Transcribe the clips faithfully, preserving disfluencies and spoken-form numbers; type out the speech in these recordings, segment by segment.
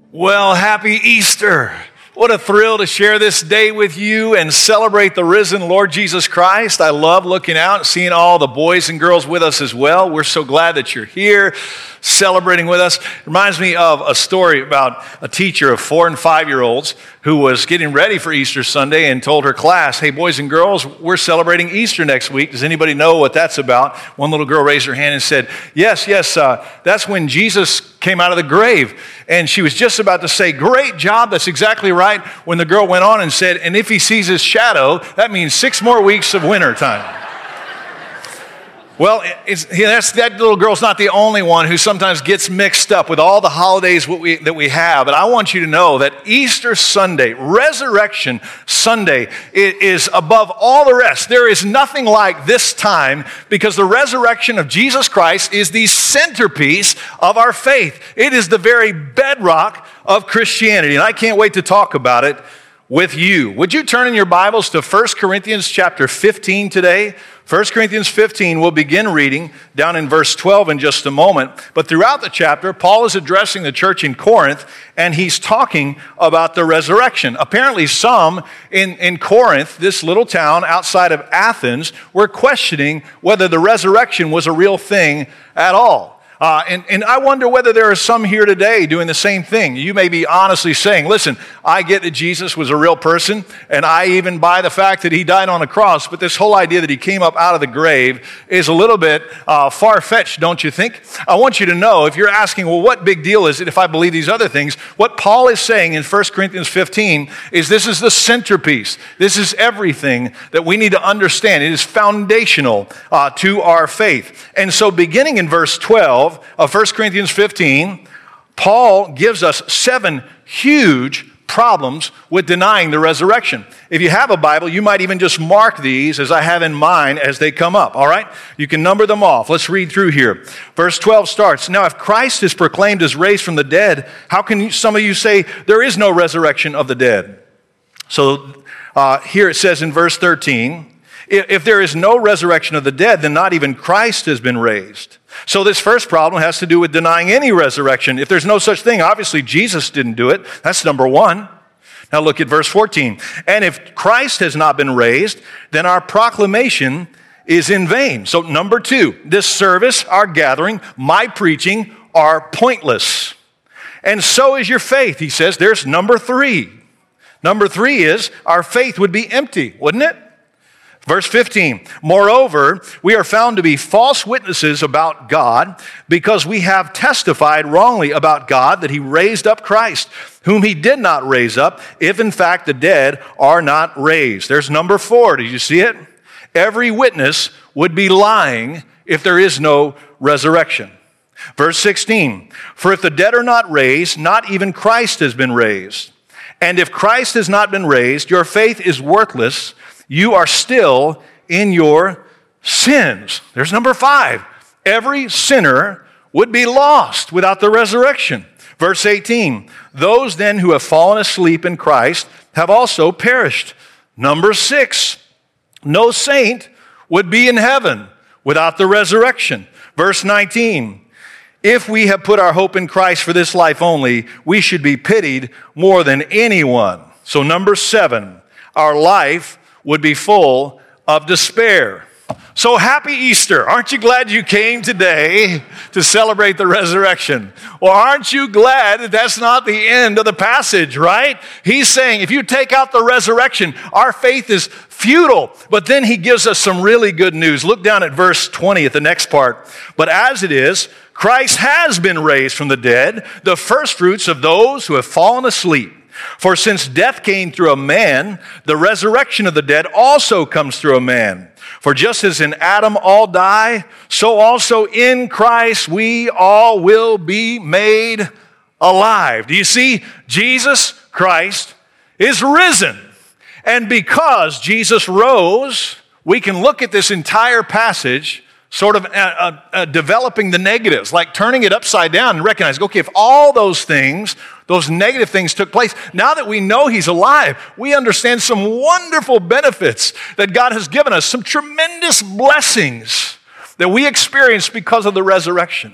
Well, happy Easter. What a thrill to share this day with you and celebrate the risen Lord Jesus Christ. I love looking out and seeing all the boys and girls with us as well. We're so glad that you're here celebrating with us. It reminds me of a story about a teacher of four and five-year-olds who was getting ready for Easter Sunday and told her class, hey, boys and girls, we're celebrating Easter next week. Does anybody know what that's about? One little girl raised her hand and said, yes, yes, uh, that's when Jesus came out of the grave. And she was just about to say, great job, that's exactly right, when the girl went on and said, and if he sees his shadow, that means six more weeks of winter time. Well, it's, that's, that little girl's not the only one who sometimes gets mixed up with all the holidays what we, that we have. But I want you to know that Easter Sunday, Resurrection Sunday, is above all the rest. There is nothing like this time because the resurrection of Jesus Christ is the centerpiece of our faith. It is the very bedrock of Christianity. And I can't wait to talk about it with you. Would you turn in your Bibles to First Corinthians chapter fifteen today? First Corinthians fifteen, we'll begin reading down in verse twelve in just a moment. But throughout the chapter, Paul is addressing the church in Corinth, and he's talking about the resurrection. Apparently some in, in Corinth, this little town outside of Athens, were questioning whether the resurrection was a real thing at all. Uh, and, and I wonder whether there are some here today doing the same thing. You may be honestly saying, listen, I get that Jesus was a real person, and I even buy the fact that he died on a cross, but this whole idea that he came up out of the grave is a little bit uh, far-fetched, don't you think? I want you to know, if you're asking, well, what big deal is it if I believe these other things? What Paul is saying in First Corinthians fifteen is this is the centerpiece. This is everything that we need to understand. It is foundational uh, to our faith. And so beginning in verse twelve, of First Corinthians fifteen, Paul gives us seven huge problems with denying the resurrection. If you have a Bible, you might even just mark these as I have in mine as they come up, all right? You can number them off. Let's read through here. Verse twelve starts, now if Christ is proclaimed as raised from the dead, how can you, some of you say there is no resurrection of the dead? So uh, here it says in verse thirteen, if there is no resurrection of the dead, then not even Christ has been raised. So this first problem has to do with denying any resurrection. If there's no such thing, obviously Jesus didn't do it. That's number one. Now look at verse fourteen. And if Christ has not been raised, then our proclamation is in vain. So number two, this service, our gathering, my preaching are pointless. And so is your faith, he says. There's number three. Number three is our faith would be empty, wouldn't it? Verse fifteen, moreover, we are found to be false witnesses about God because we have testified wrongly about God that he raised up Christ, whom he did not raise up, if in fact the dead are not raised. There's number four. Did you see it? Every witness would be lying if there is no resurrection. Verse sixteen, for if the dead are not raised, not even Christ has been raised. And if Christ has not been raised, your faith is worthless. You are still in your sins. There's number five. Every sinner would be lost without the resurrection. Verse eighteen, those then who have fallen asleep in Christ have also perished. Number six, no saint would be in heaven without the resurrection. Verse nineteen, if we have put our hope in Christ for this life only, we should be pitied more than anyone. So number seven, our life would be full of despair. So happy Easter. Aren't you glad you came today to celebrate the resurrection? Well, aren't you glad that that's not the end of the passage, right? He's saying if you take out the resurrection, our faith is futile. But then he gives us some really good news. Look down at verse twenty at the next part. But as it is, Christ has been raised from the dead, the firstfruits of those who have fallen asleep. For since death came through a man, the resurrection of the dead also comes through a man. For just as in Adam all die, so also in Christ we all will be made alive. Do you see? Jesus Christ is risen. And because Jesus rose, we can look at this entire passage sort of uh, uh, uh, developing the negatives, like turning it upside down and recognize, okay, if all those things, those negative things took place, now that we know he's alive, we understand some wonderful benefits that God has given us, some tremendous blessings that we experience because of the resurrection.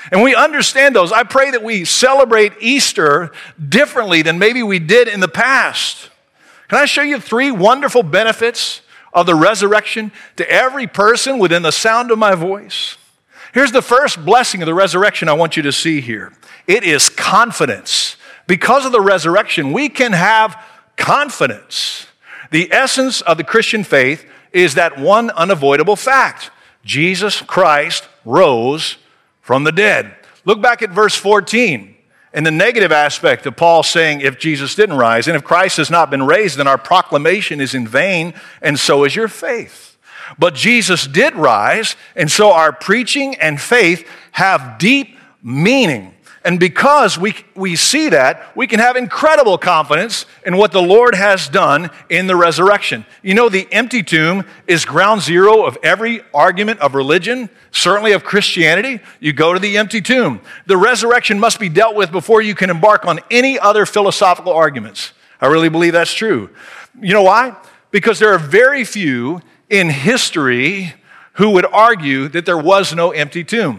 And we understand those. I pray that we celebrate Easter differently than maybe we did in the past. Can I show you three wonderful benefits of the resurrection to every person within the sound of my voice? Here's the first blessing of the resurrection I want you to see here. It is confidence. Because of the resurrection, we can have confidence. The essence of the Christian faith is that one unavoidable fact: Jesus Christ rose from the dead. Look back at verse fourteen. And the negative aspect of Paul saying, if Jesus didn't rise, and if Christ has not been raised, then our proclamation is in vain, and so is your faith. But Jesus did rise, and so our preaching and faith have deep meaning. And because we, we see that, we can have incredible confidence in what the Lord has done in the resurrection. You know, the empty tomb is ground zero of every argument of religion, certainly of Christianity. You go to the empty tomb. The resurrection must be dealt with before you can embark on any other philosophical arguments. I really believe that's true. You know why? Because there are very few in history who would argue that there was no empty tomb.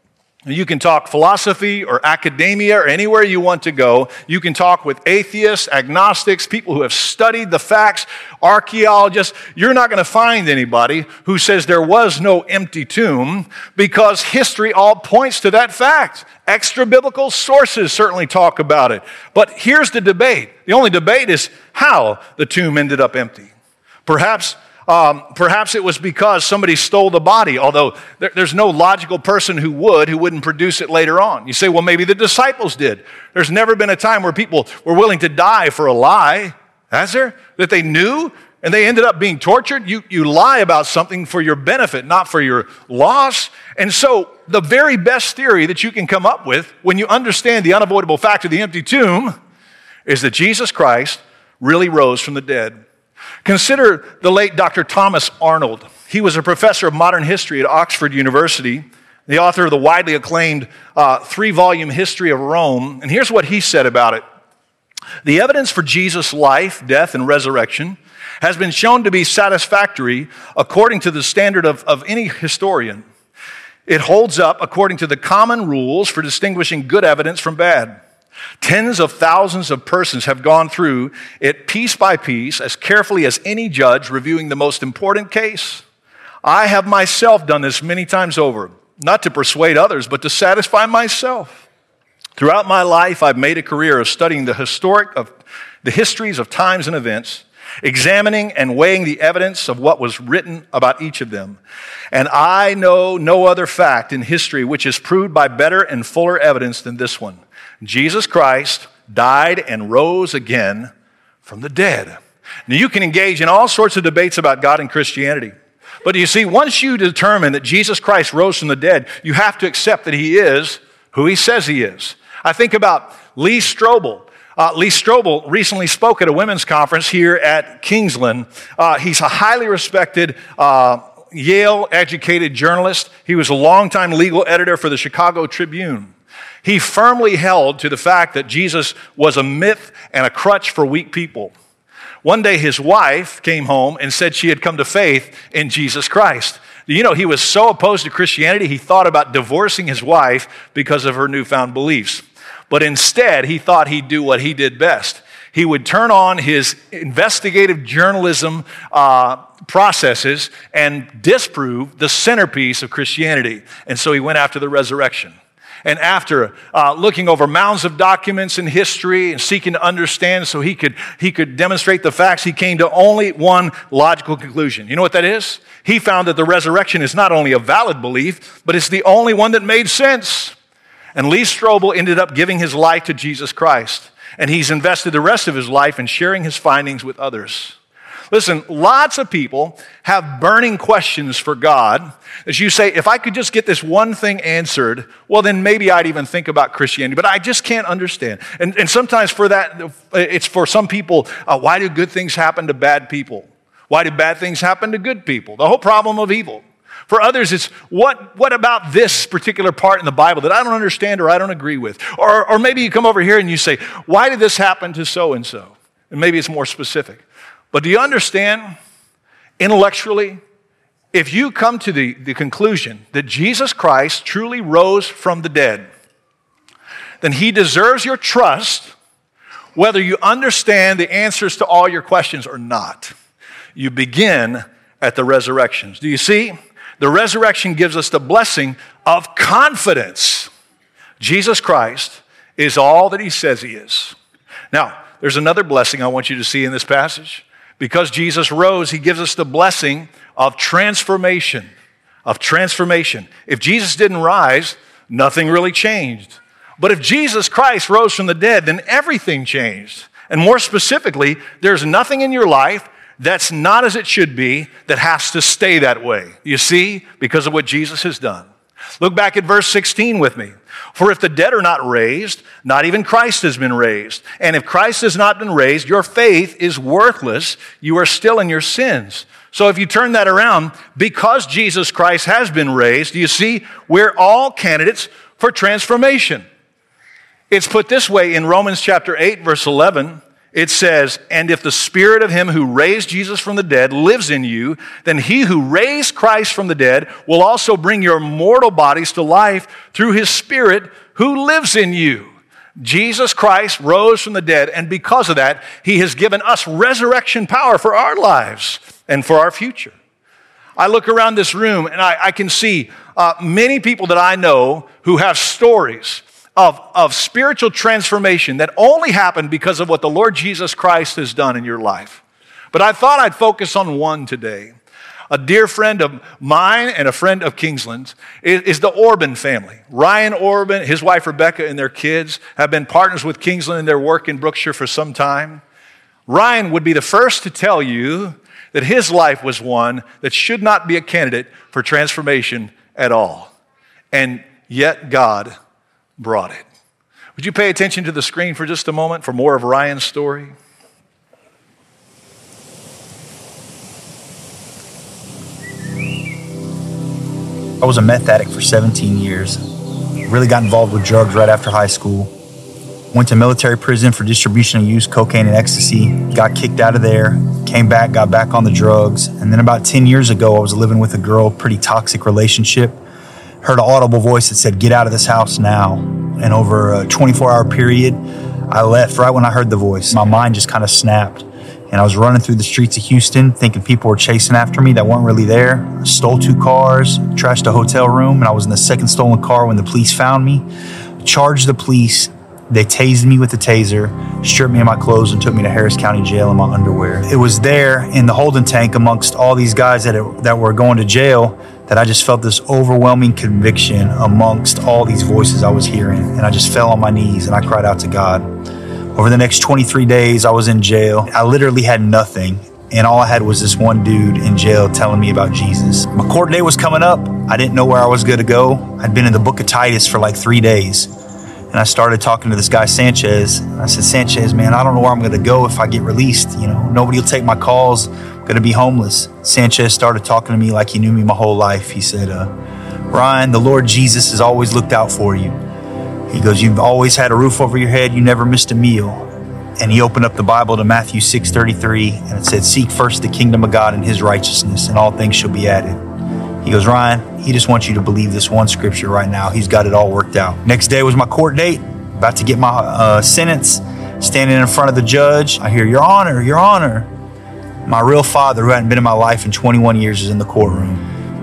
You can talk philosophy or academia or anywhere you want to go. You can talk with atheists, agnostics, people who have studied the facts, archaeologists. You're not going to find anybody who says there was no empty tomb, because history all points to that fact. Extra-biblical sources certainly talk about it. But here's the debate. The only debate is how the tomb ended up empty. Perhaps Um, perhaps it was because somebody stole the body, although there, there's no logical person who would, who wouldn't produce it later on. You say, well, maybe the disciples did. There's never been a time where people were willing to die for a lie, has there? That they knew and they ended up being tortured. You, you lie about something for your benefit, not for your loss. And so the very best theory that you can come up with when you understand the unavoidable fact of the empty tomb is that Jesus Christ really rose from the dead. Consider the late Doctor Thomas Arnold. He was a professor of modern history at Oxford University, the author of the widely acclaimed uh, three-volume History of Rome. And here's what he said about it. The evidence for Jesus' life, death, and resurrection has been shown to be satisfactory according to the standard of, of any historian. It holds up according to the common rules for distinguishing good evidence from bad. Tens of thousands of persons have gone through it piece by piece, as carefully as any judge reviewing the most important case. I have myself done this many times over, not to persuade others, but to satisfy myself. Throughout my life, I've made a career of studying the historic of the histories of times and events, examining and weighing the evidence of what was written about each of them. And I know no other fact in history which is proved by better and fuller evidence than this one. Jesus Christ died and rose again from the dead. Now, you can engage in all sorts of debates about God and Christianity. But you see, once you determine that Jesus Christ rose from the dead, you have to accept that he is who he says he is. I think about Lee Strobel. Uh, Lee Strobel recently spoke at a women's conference here at Kingsland. Uh, he's a highly respected uh, Yale-educated journalist. He was a longtime legal editor for the Chicago Tribune. He firmly held to the fact that Jesus was a myth and a crutch for weak people. One day his wife came home and said she had come to faith in Jesus Christ. You know, he was so opposed to Christianity, he thought about divorcing his wife because of her newfound beliefs. But instead, he thought he'd do what he did best. He would turn on his investigative journalism uh, processes and disprove the centerpiece of Christianity. And so he went after the resurrection. And after uh, looking over mounds of documents in history and seeking to understand so he could, he could demonstrate the facts, he came to only one logical conclusion. You know what that is? He found that the resurrection is not only a valid belief, but it's the only one that made sense. And Lee Strobel ended up giving his life to Jesus Christ. And he's invested the rest of his life in sharing his findings with others. Listen, lots of people have burning questions for God. As you say, if I could just get this one thing answered, well, then maybe I'd even think about Christianity. But I just can't understand. And, and sometimes for that, it's for some people, uh, why do good things happen to bad people? Why do bad things happen to good people? The whole problem of evil. For others, it's what, what about this particular part in the Bible that I don't understand or I don't agree with? Or, or maybe you come over here and you say, why did this happen to so-and-so? And maybe it's more specific. But do you understand, intellectually if you come to the, the conclusion that Jesus Christ truly rose from the dead, then he deserves your trust whether you understand the answers to all your questions or not. You begin at the resurrections. Do you see? The resurrection gives us the blessing of confidence. Jesus Christ is all that he says he is. Now, there's another blessing I want you to see in this passage. Because Jesus rose, he gives us the blessing of transformation, of transformation. If Jesus didn't rise, nothing really changed. But if Jesus Christ rose from the dead, then everything changed. And more specifically, there's nothing in your life that's not as it should be that has to stay that way. You see, because of what Jesus has done. Look back at verse sixteen with me. For if the dead are not raised, not even Christ has been raised. And if Christ has not been raised, your faith is worthless. You are still in your sins. So if you turn that around, because Jesus Christ has been raised, you see, we're all candidates for transformation. It's put this way in Romans chapter eight, verse eleven. It says, and if the spirit of him who raised Jesus from the dead lives in you, then he who raised Christ from the dead will also bring your mortal bodies to life through his spirit who lives in you. Jesus Christ rose from the dead, and because of that, he has given us resurrection power for our lives and for our future. I look around this room and I, I can see uh, many people that I know who have stories Of, of spiritual transformation that only happened because of what the Lord Jesus Christ has done in your life. But I thought I'd focus on one today. A dear friend of mine and a friend of Kingsland's is, is the Orban family. Ryan Orban, his wife Rebecca, and their kids have been partners with Kingsland in their work in Brookshire for some time. Ryan would be the first to tell you that his life was one that should not be a candidate for transformation at all. And yet God brought it. Would you pay attention to the screen for just a moment for more of Ryan's story? I was a meth addict for seventeen years. Really got involved with drugs right after high school. Went to military prison for distribution of used cocaine and ecstasy. Got kicked out of there. Came back, got back on the drugs. And then about ten years ago, I was living with a girl, pretty toxic relationship. Heard an audible voice that said, get out of this house now. And over a twenty-four hour period, I left right when I heard the voice. My mind just kind of snapped. And I was running through the streets of Houston thinking people were chasing after me that weren't really there. I stole two cars, trashed a hotel room, and I was in the second stolen car when the police found me. Charged the police. They tased me with the taser, stripped me of my clothes, and took me to Harris County Jail in my underwear. It was there in the holding tank amongst all these guys that, it, that were going to jail that I just felt this overwhelming conviction amongst all these voices I was hearing. And I just fell on my knees and I cried out to God. Over the next twenty-three days, I was in jail. I literally had nothing. And all I had was this one dude in jail telling me about Jesus. My court day was coming up. I didn't know where I was going to go. I'd been in the book of Titus for like three days. And I started talking to this guy, Sanchez. I said, Sanchez, man, I don't know where I'm going to go if I get released. You know, nobody will take my calls. I'm going to be homeless. Sanchez started talking to me like he knew me my whole life. He said, uh, Ryan, the Lord Jesus has always looked out for you. He goes, you've always had a roof over your head. You never missed a meal. And he opened up the Bible to Matthew six thirty-three, and it said, seek first the kingdom of God and his righteousness, and all things shall be added. He goes, Ryan, he just wants you to believe this one scripture right now. He's got it all worked out. Next day was my court date, about to get my uh, sentence, standing in front of the judge. I hear, Your Honor, Your Honor. My real father, who hadn't been in my life in twenty-one years, is in the courtroom.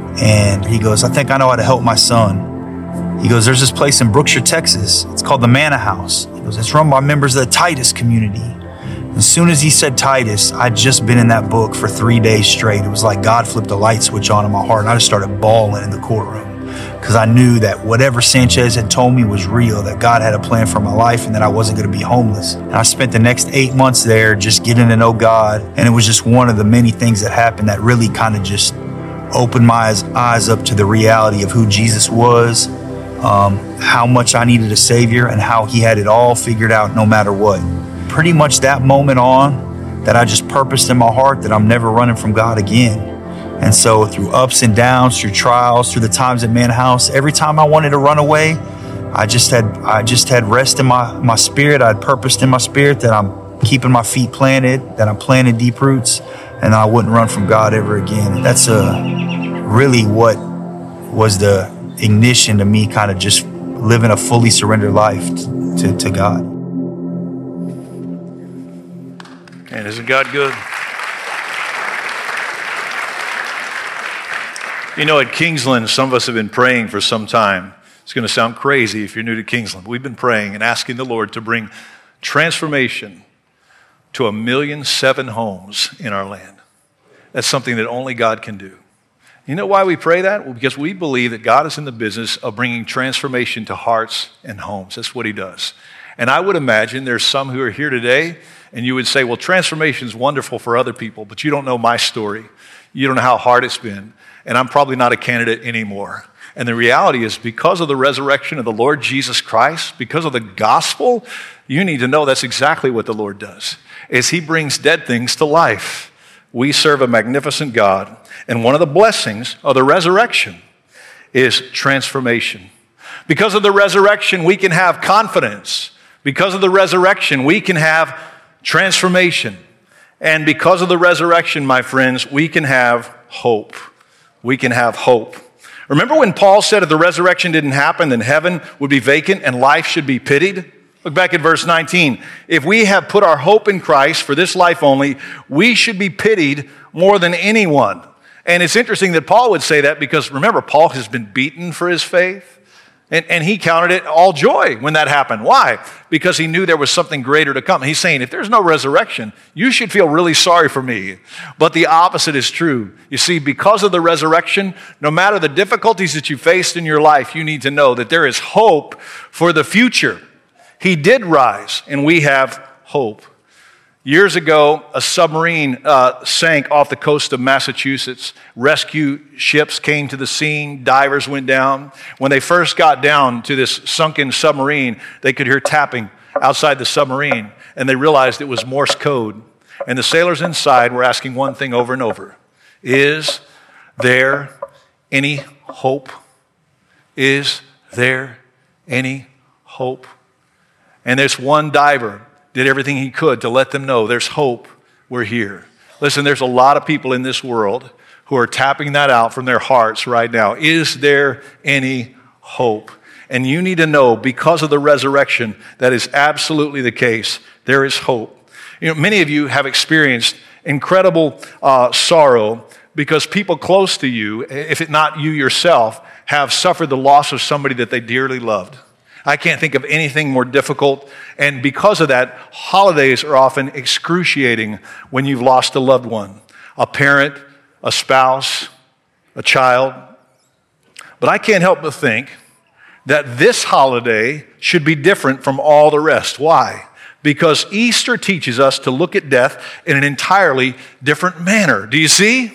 And he goes, I think I know how to help my son. He goes, there's this place in Brookshire, Texas. It's called the Manna House. He goes, it's run by members of the Titus community. As soon as he said Titus, I'd just been in that book for three days straight. It was like God flipped a light switch on in my heart, and I just started bawling in the courtroom because I knew that whatever Sanchez had told me was real, that God had a plan for my life and that I wasn't going to be homeless. And I spent the next eight months there just getting to know God, and it was just one of the many things that happened that really kind of just opened my eyes up to the reality of who Jesus was, um, how much I needed a Savior, and how he had it all figured out no matter what. Pretty much that moment on, that I just purposed in my heart that I'm never running from God again. And so through ups and downs, through trials, through the times at Man House, every time I wanted to run away, I just had I just had rest in my, my spirit. I had purposed in my spirit that I'm keeping my feet planted, that I'm planting deep roots, and I wouldn't run from God ever again. That's a really what was the ignition to me kind of just living a fully surrendered life to, to God. And isn't God good? You know, at Kingsland, some of us have been praying for some time. It's going to sound crazy if you're new to Kingsland. We've been praying and asking the Lord to bring transformation to a million seven homes in our land. That's something that only God can do. You know why we pray that? Well, because we believe that God is in the business of bringing transformation to hearts and homes. That's what he does. And I would imagine there's some who are here today, and you would say, well, transformation is wonderful for other people, but you don't know my story. You don't know how hard it's been. And I'm probably not a candidate anymore. And the reality is, because of the resurrection of the Lord Jesus Christ, because of the gospel, you need to know that's exactly what the Lord does, is he brings dead things to life. We serve a magnificent God. And one of the blessings of the resurrection is transformation. Because of the resurrection, we can have confidence. Because of the resurrection, we can have transformation. And because of the resurrection, my friends, we can have hope. We can have hope. Remember when Paul said if the resurrection didn't happen, then heaven would be vacant and life should be pitied? Look back at verse nineteen. If we have put our hope in Christ for this life only, we should be pitied more than anyone. And it's interesting that Paul would say that because, remember, Paul has been beaten for his faith. And, and he counted it all joy when that happened. Why? Because he knew there was something greater to come. He's saying, if there's no resurrection, you should feel really sorry for me. But the opposite is true. You see, because of the resurrection, no matter the difficulties that you faced in your life, you need to know that there is hope for the future. He did rise, and we have hope. Years ago, a submarine uh, sank off the coast of Massachusetts. Rescue ships came to the scene. Divers went down. When they first got down to this sunken submarine, they could hear tapping outside the submarine, and they realized it was Morse code. And the sailors inside were asking one thing over and over. Is there any hope? Is there any hope? And this one diver did everything he could to let them know there's hope, we're here. Listen, there's a lot of people in this world who are tapping that out from their hearts right now. Is there any hope? And you need to know, because of the resurrection, that is absolutely the case. There is hope. You know, many of you have experienced incredible uh, sorrow because people close to you, if it not you yourself, have suffered the loss of somebody that they dearly loved. I can't think of anything more difficult. And because of that, holidays are often excruciating when you've lost a loved one, a parent, a spouse, a child. But I can't help but think that this holiday should be different from all the rest. Why? Because Easter teaches us to look at death in an entirely different manner. Do you see?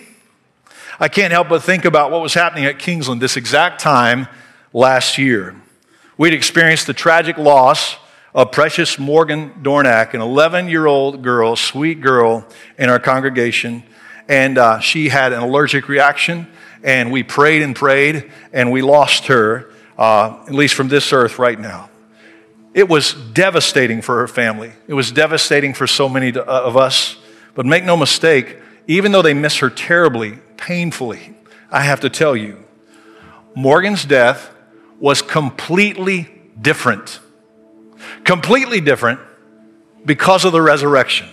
I can't help but think about what was happening at Kingsland this exact time last year. We'd experienced the tragic loss of Precious Morgan Dornack, an eleven-year-old girl, sweet girl in our congregation. And uh, she had an allergic reaction, and we prayed and prayed, and we lost her, uh, at least from this earth right now. It was devastating for her family. It was devastating for so many of us. But make no mistake, even though they miss her terribly, painfully, I have to tell you, Morgan's death was completely different. Completely different because of the resurrection.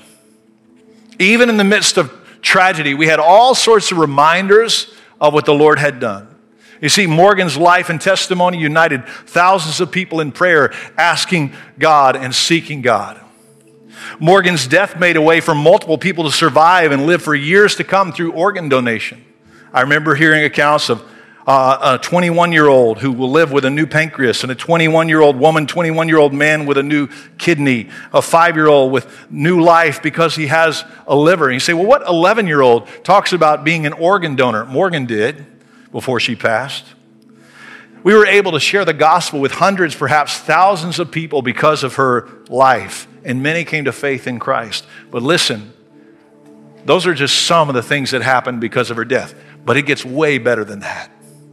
Even in the midst of tragedy, we had all sorts of reminders of what the Lord had done. You see, Morgan's life and testimony united thousands of people in prayer, asking God and seeking God. Morgan's death made a way for multiple people to survive and live for years to come through organ donation. I remember hearing accounts of Uh, a twenty-one-year-old who will live with a new pancreas, and a twenty-one-year-old woman, twenty-one-year-old man with a new kidney, a five-year-old with new life because he has a liver. And you say, well, what eleven-year-old talks about being an organ donor? Morgan did before she passed. We were able to share the gospel with hundreds, perhaps thousands of people because of her life, and many came to faith in Christ. But listen, those are just some of the things that happened because of her death. But it gets way better than that.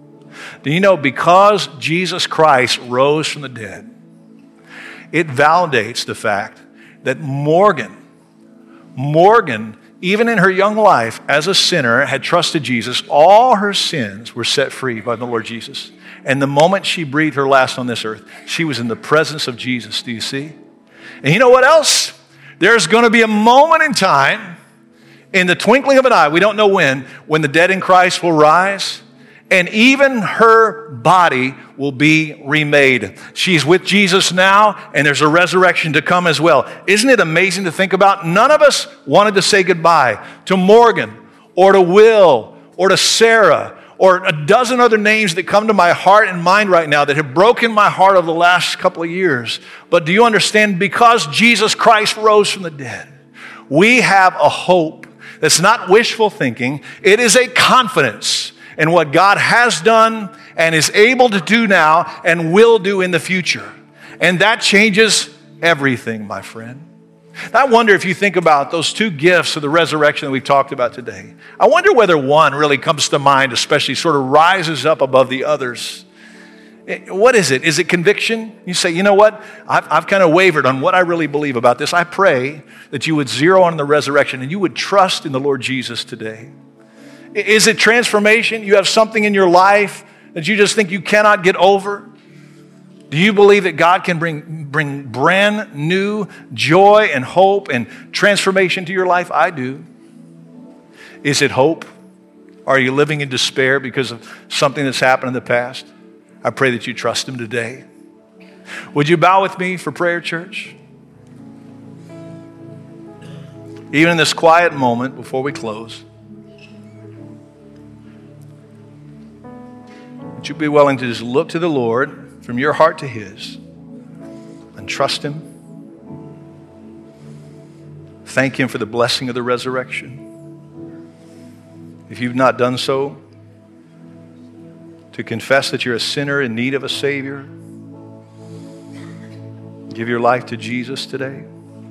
Do you know, because Jesus Christ rose from the dead, it validates the fact that Morgan, Morgan even in her young life as a sinner, had trusted Jesus, all her sins were set free by the Lord Jesus. And the moment she breathed her last on this earth, she was in the presence of Jesus. Do you see? And you know what else? There's going to be a moment in time, in the twinkling of an eye, we don't know when, when the dead in Christ will rise, and even her body will be remade. She's with Jesus now, and there's a resurrection to come as well. Isn't it amazing to think about? None of us wanted to say goodbye to Morgan or to Will or to Sarah or a dozen other names that come to my heart and mind right now that have broken my heart over the last couple of years. But do you understand? Because Jesus Christ rose from the dead, we have a hope that's not wishful thinking. It is a confidence in what God has done and is able to do now and will do in the future. And that changes everything, my friend. I wonder if you think about those two gifts of the resurrection that we've talked about today. I wonder whether one really comes to mind, especially sort of rises up above the others. What is it? Is it conviction? You say, you know what? I've, I've kind of wavered on what I really believe about this. I pray that you would zero on the resurrection and you would trust in the Lord Jesus today. Is it transformation? You have something in your life that you just think you cannot get over? Do you believe that God can bring, bring brand new joy and hope and transformation to your life? I do. Is it hope? Are you living in despair because of something that's happened in the past? I pray that you trust Him today. Would you bow with me for prayer, church? Even in this quiet moment before we close, would you be willing to just look to the Lord from your heart to His and trust Him? Thank Him for the blessing of the resurrection. If you've not done so, to confess that you're a sinner in need of a Savior, give your life to Jesus today.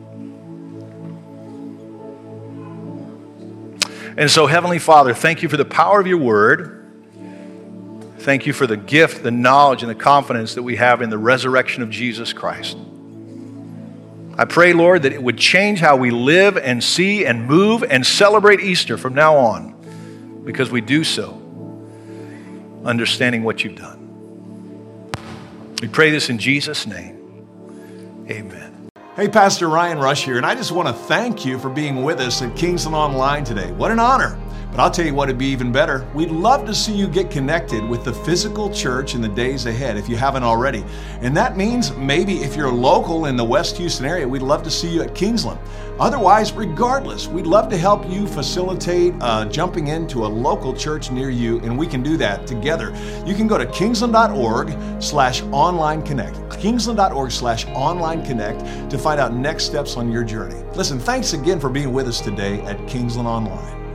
And so, Heavenly Father, thank you for the power of your word. Thank you for the gift, the knowledge, and the confidence that we have in the resurrection of Jesus Christ. I pray, Lord, that it would change how we live and see and move and celebrate Easter from now on, because we do so understanding what you've done. We pray this in Jesus' name. Amen. Hey, Pastor Ryan Rush here, and I just want to thank you for being with us at Kingsland Online today. What an honor. But I'll tell you what, it'd be even better. We'd love to see you get connected with the physical church in the days ahead if you haven't already. And that means maybe if you're local in the West Houston area, we'd love to see you at Kingsland. Otherwise, regardless, we'd love to help you facilitate uh, jumping into a local church near you, and we can do that together. You can go to kingsland.org slash online connect. Kingsland.org slash online connect to find out next steps on your journey. Listen, thanks again for being with us today at Kingsland Online.